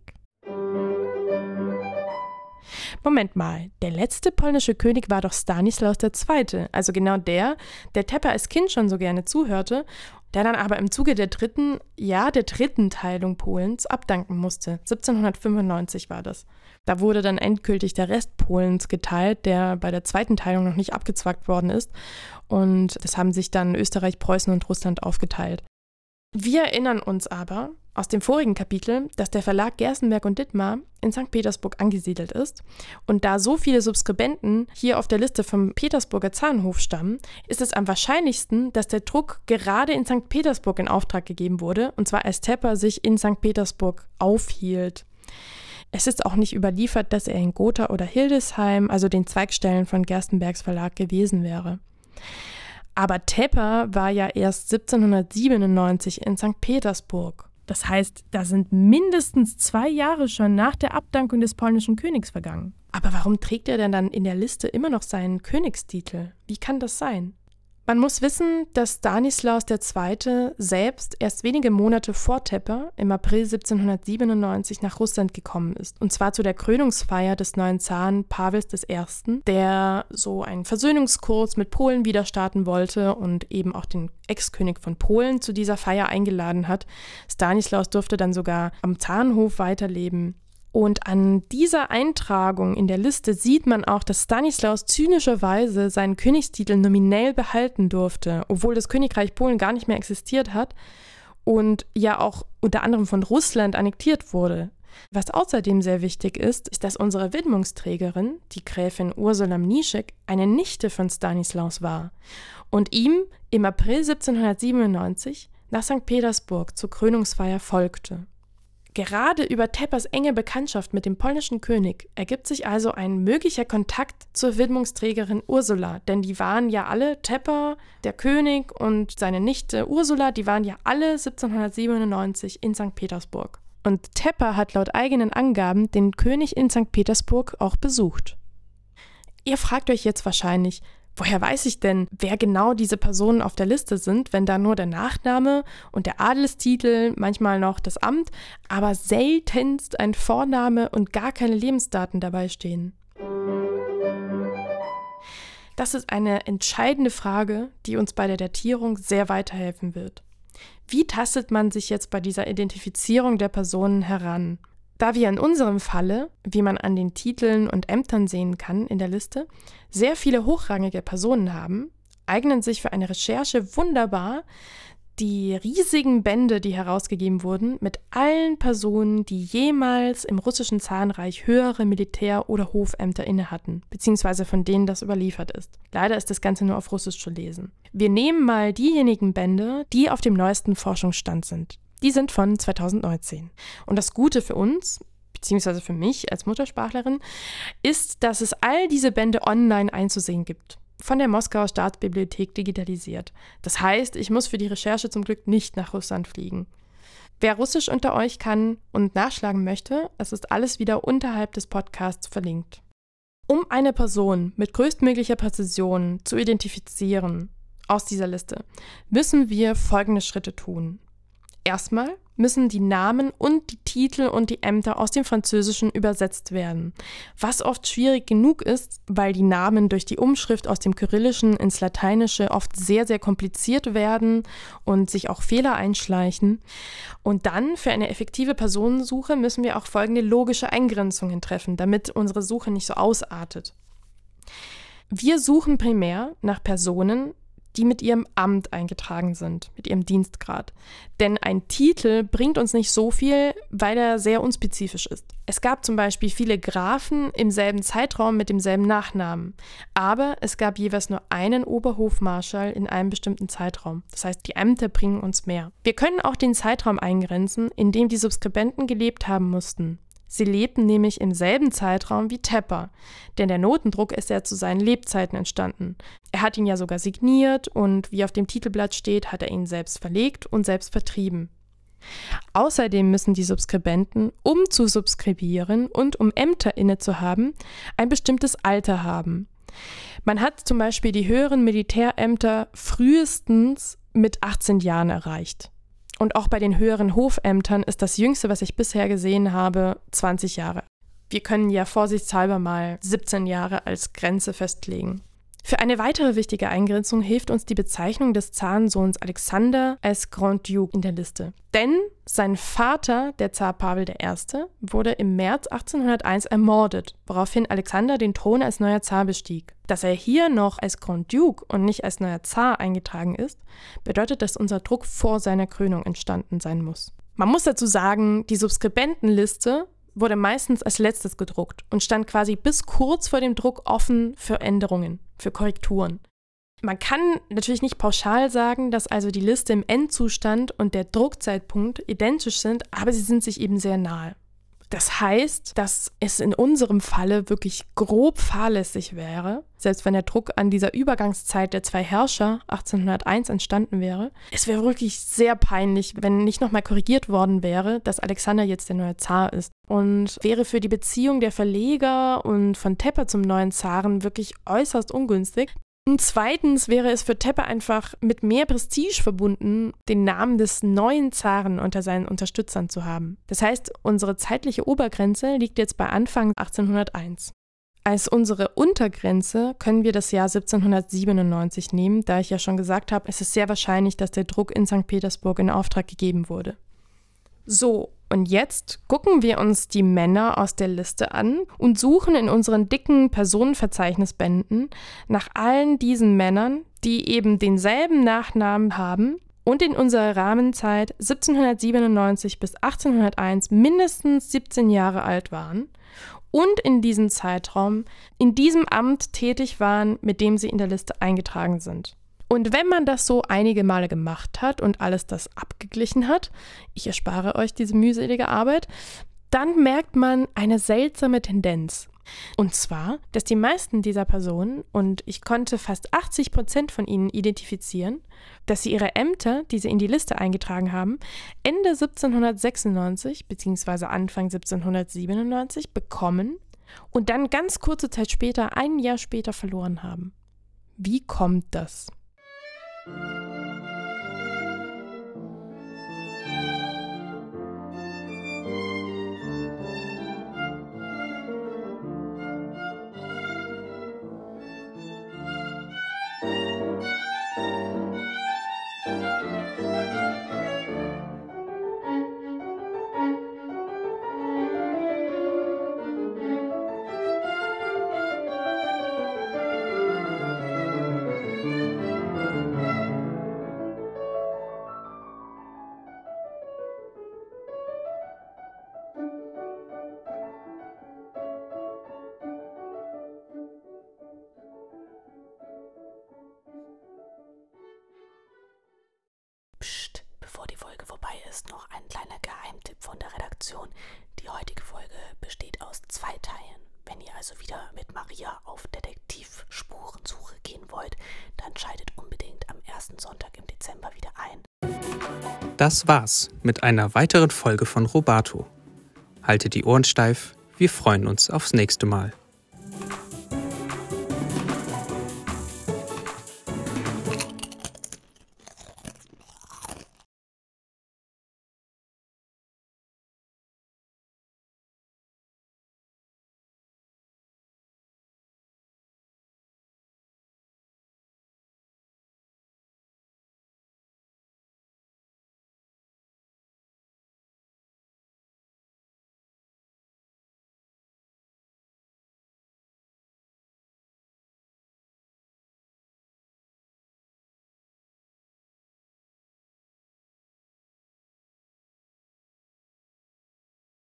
Moment mal, der letzte polnische König war doch Stanislaus der Zweite, also genau der, der Tepper als Kind schon so gerne zuhörte, der dann aber im Zuge der dritten, ja, der dritten Teilung Polens abdanken musste. siebzehnhundertfünfundneunzig war das. Da wurde dann endgültig der Rest Polens geteilt, der bei der zweiten Teilung noch nicht abgezwackt worden ist. Und das haben sich dann Österreich, Preußen und Russland aufgeteilt. Wir erinnern uns aber aus dem vorigen Kapitel, dass der Verlag Gerstenberg und Dittmar in Sankt Petersburg angesiedelt ist. Und da so viele Subskribenten hier auf der Liste vom Petersburger Zarenhof stammen, ist es am wahrscheinlichsten, dass der Druck gerade in Sankt Petersburg in Auftrag gegeben wurde, und zwar als Tepper sich in Sankt Petersburg aufhielt. Es ist auch nicht überliefert, dass er in Gotha oder Hildesheim, also den Zweigstellen von Gerstenbergs Verlag, gewesen wäre. Aber Tepper war ja erst siebzehnhundertsiebenundneunzig in Sankt Petersburg. Das heißt, da sind mindestens zwei Jahre schon nach der Abdankung des polnischen Königs vergangen. Aber warum trägt er denn dann in der Liste immer noch seinen Königstitel? Wie kann das sein? Man muss wissen, dass Stanislaus der Zweite selbst erst wenige Monate vor Tepper im April siebzehnhundertsiebenundneunzig nach Russland gekommen ist. Und zwar zu der Krönungsfeier des neuen Zaren Pawels der Erste., der so einen Versöhnungskurs mit Polen wieder starten wollte und eben auch den Ex-König von Polen zu dieser Feier eingeladen hat. Stanislaus durfte dann sogar am Zarenhof weiterleben. Und an dieser Eintragung in der Liste sieht man auch, dass Stanislaus zynischerweise seinen Königstitel nominell behalten durfte, obwohl das Königreich Polen gar nicht mehr existiert hat und ja auch unter anderem von Russland annektiert wurde. Was außerdem sehr wichtig ist, ist, dass unsere Widmungsträgerin, die Gräfin Ursula Mniszek, eine Nichte von Stanislaus war und ihm im April siebzehnhundertsiebenundneunzig nach Sankt Petersburg zur Krönungsfeier folgte. Gerade über Tepers enge Bekanntschaft mit dem polnischen König ergibt sich also ein möglicher Kontakt zur Widmungsträgerin Ursula, denn die waren ja alle, Tepper, der König und seine Nichte Ursula, die waren ja alle siebzehnhundertsiebenundneunzig in Sankt Petersburg. Und Tepper hat laut eigenen Angaben den König in Sankt Petersburg auch besucht. Ihr fragt euch jetzt wahrscheinlich, woher weiß ich denn, wer genau diese Personen auf der Liste sind, wenn da nur der Nachname und der Adelstitel, manchmal noch das Amt, aber seltenst ein Vorname und gar keine Lebensdaten dabei stehen? Das ist eine entscheidende Frage, die uns bei der Datierung sehr weiterhelfen wird. Wie tastet man sich jetzt bei dieser Identifizierung der Personen heran? Da wir in unserem Falle, wie man an den Titeln und Ämtern sehen kann in der Liste, sehr viele hochrangige Personen haben, eignen sich für eine Recherche wunderbar die riesigen Bände, die herausgegeben wurden, mit allen Personen, die jemals im russischen Zarenreich höhere Militär- oder Hofämter innehatten, beziehungsweise von denen das überliefert ist. Leider ist das Ganze nur auf Russisch zu lesen. Wir nehmen mal diejenigen Bände, die auf dem neuesten Forschungsstand sind. Die sind von zweitausendneunzehn. Und das Gute für uns, beziehungsweise für mich als Muttersprachlerin, ist, dass es all diese Bände online einzusehen gibt. Von der Moskauer Staatsbibliothek digitalisiert. Das heißt, ich muss für die Recherche zum Glück nicht nach Russland fliegen. Wer Russisch unter euch kann und nachschlagen möchte, es ist alles wieder unterhalb des Podcasts verlinkt. Um eine Person mit größtmöglicher Präzision zu identifizieren aus dieser Liste, müssen wir folgende Schritte tun. Erstmal müssen die Namen und die Titel und die Ämter aus dem Französischen übersetzt werden, was oft schwierig genug ist, weil die Namen durch die Umschrift aus dem Kyrillischen ins Lateinische oft sehr, sehr kompliziert werden und sich auch Fehler einschleichen. Und dann für eine effektive Personensuche müssen wir auch folgende logische Eingrenzungen treffen, damit unsere Suche nicht so ausartet. Wir suchen primär nach Personen, die mit ihrem Amt eingetragen sind, mit ihrem Dienstgrad. Denn ein Titel bringt uns nicht so viel, weil er sehr unspezifisch ist. Es gab zum Beispiel viele Grafen im selben Zeitraum mit demselben Nachnamen, aber es gab jeweils nur einen Oberhofmarschall in einem bestimmten Zeitraum. Das heißt, die Ämter bringen uns mehr. Wir können auch den Zeitraum eingrenzen, in dem die Subskribenten gelebt haben mussten. Sie lebten nämlich im selben Zeitraum wie Tepper, denn der Notendruck ist ja zu seinen Lebzeiten entstanden. Er hat ihn ja sogar signiert und wie auf dem Titelblatt steht, hat er ihn selbst verlegt und selbst vertrieben. Außerdem müssen die Subskribenten, um zu subskribieren und um Ämter innezuhaben, ein bestimmtes Alter haben. Man hat zum Beispiel die höheren Militärämter frühestens mit achtzehn Jahren erreicht. Und auch bei den höheren Hofämtern ist das Jüngste, was ich bisher gesehen habe, zwanzig Jahre. Wir können ja vorsichtshalber mal siebzehn Jahre als Grenze festlegen. Für eine weitere wichtige Eingrenzung hilft uns die Bezeichnung des Zarensohns Alexander als Grand Duke in der Liste. Denn sein Vater, der Zar Pavel der Erste, wurde im März achtzehnhunderteins ermordet, woraufhin Alexander den Thron als neuer Zar bestieg. Dass er hier noch als Grand Duke und nicht als neuer Zar eingetragen ist, bedeutet, dass unser Druck vor seiner Krönung entstanden sein muss. Man muss dazu sagen, die Subskribentenliste wurde meistens als letztes gedruckt und stand quasi bis kurz vor dem Druck offen für Änderungen, für Korrekturen. Man kann natürlich nicht pauschal sagen, dass also die Liste im Endzustand und der Druckzeitpunkt identisch sind, aber sie sind sich eben sehr nahe. Das heißt, dass es in unserem Falle wirklich grob fahrlässig wäre, selbst wenn der Druck an dieser Übergangszeit der zwei Herrscher achtzehnhunderteins entstanden wäre. Es wäre wirklich sehr peinlich, wenn nicht nochmal korrigiert worden wäre, dass Alexander jetzt der neue Zar ist. Und wäre für die Beziehung der Verleger und von Tepper zum neuen Zaren wirklich äußerst ungünstig. Und zweitens wäre es für Tepper einfach mit mehr Prestige verbunden, den Namen des neuen Zaren unter seinen Unterstützern zu haben. Das heißt, unsere zeitliche Obergrenze liegt jetzt bei Anfang achtzehnhunderteins. Als unsere Untergrenze können wir das Jahr siebzehnhundertsiebenundneunzig nehmen, da ich ja schon gesagt habe, es ist sehr wahrscheinlich, dass der Druck in Sankt Petersburg in Auftrag gegeben wurde. So, Und jetzt gucken wir uns die Männer aus der Liste an und suchen in unseren dicken Personenverzeichnisbänden nach allen diesen Männern, die eben denselben Nachnamen haben und in unserer Rahmenzeit siebzehnhundertsiebenundneunzig bis achtzehnhunderteins mindestens siebzehn Jahre alt waren und in diesem Zeitraum in diesem Amt tätig waren, mit dem sie in der Liste eingetragen sind. Und wenn man das so einige Male gemacht hat und alles das abgeglichen hat, ich erspare euch diese mühselige Arbeit, dann merkt man eine seltsame Tendenz. Und zwar, dass die meisten dieser Personen, und ich konnte fast achtzig Prozent von ihnen identifizieren, dass sie ihre Ämter, die sie in die Liste eingetragen haben, Ende siebzehnhundertsechsundneunzig bzw. Anfang siebzehnhundertsiebenundneunzig bekommen und dann ganz kurze Zeit später, ein Jahr später verloren haben. Wie kommt das? Psst, bevor die Folge vorbei ist, noch ein kleiner Geheimtipp von der Redaktion. Die heutige Folge besteht aus zwei Teilen. Wenn ihr also wieder mit Maria auf Detektivspurensuche gehen wollt, dann schaltet unbedingt am ersten Sonntag im Dezember wieder ein. Das war's mit einer weiteren Folge von Robato. Haltet die Ohren steif, wir freuen uns aufs nächste Mal.